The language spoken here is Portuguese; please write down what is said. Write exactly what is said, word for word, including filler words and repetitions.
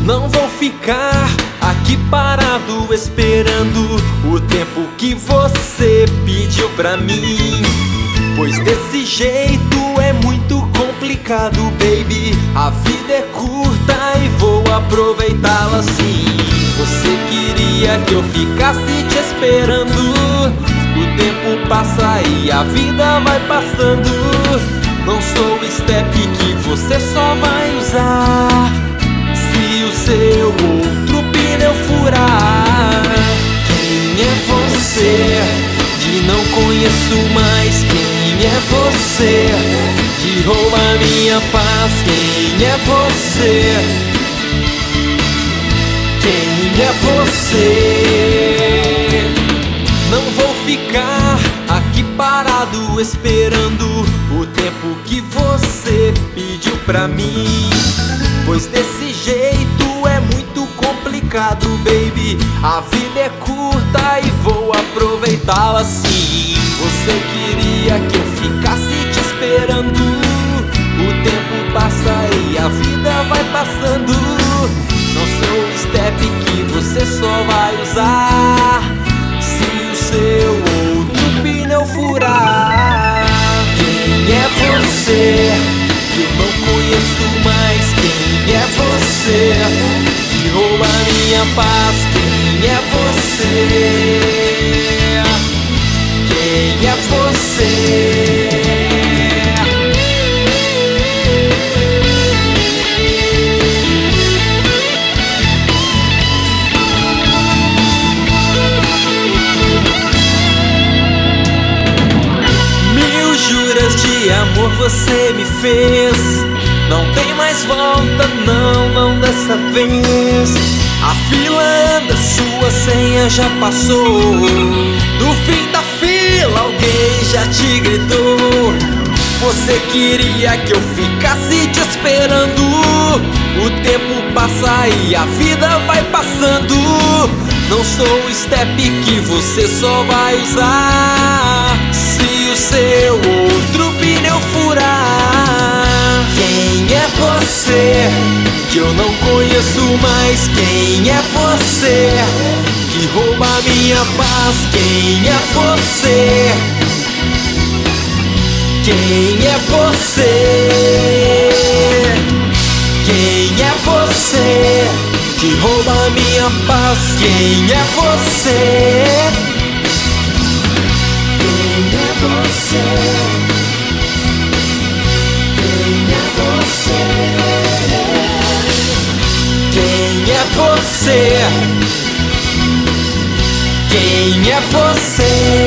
Não vou ficar aqui parado esperando o tempo que você pediu pra mim, pois desse jeito é muito complicado, baby. A vida é curta e vou aproveitá-la sim. Você queria que eu ficasse te esperando, o tempo passa e a vida vai passando. Não sou o step que você só vai usar se o seu outro pneu furar. Quem é você? Que não conheço mais. Quem é você? Que rouba minha paz. Quem é você? Quem é você? Não vou ficar aqui parado esperando o tempo que você pediu pra mim, pois desse jeito é muito complicado, baby. A vida é curta e vou aproveitá-la sim. Você queria que eu ficasse te esperando, o tempo passa e a vida vai passando. Não sou o step que você só vai usar se o seu outro pneu furar. Quem é você? Que eu não conheço mais. Quem é você? Que rouba minha paz. Quem é você? Quem é você? De amor você me fez, não tem mais volta, não, não dessa vez. A fila anda, sua senha já passou. No fim da fila alguém já te gritou. Você queria que eu ficasse te esperando, o tempo passa e a vida vai passando. Não sou o step que você só vai usar se o seu outro pneu furar. Quem é você? Que eu não conheço mais. Quem é você? Que rouba minha paz. Quem é você? Quem é você? Quem é você? Que rouba minha paz. Quem é você? Quem é você? Quem é você? Quem é você? Quem é você?